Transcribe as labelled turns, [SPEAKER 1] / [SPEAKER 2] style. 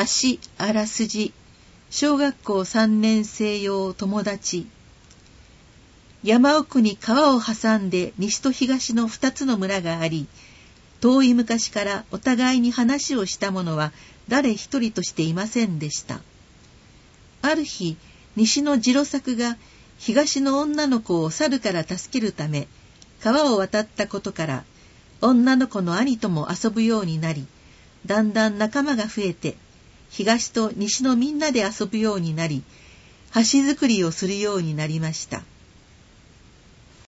[SPEAKER 1] 橋あらすじ小学校3年生用友達。山奥に川を挟んで西と東の2つの村があり、遠い昔からお互いに話をした者は誰一人としていませんでした。ある日、西の次郎作が東の女の子を猿から助けるため川を渡ったことから、女の子の兄とも遊ぶようになり、だんだん仲間が増えて、東と西のみんなで遊ぶようになり、橋作りをするようになりました。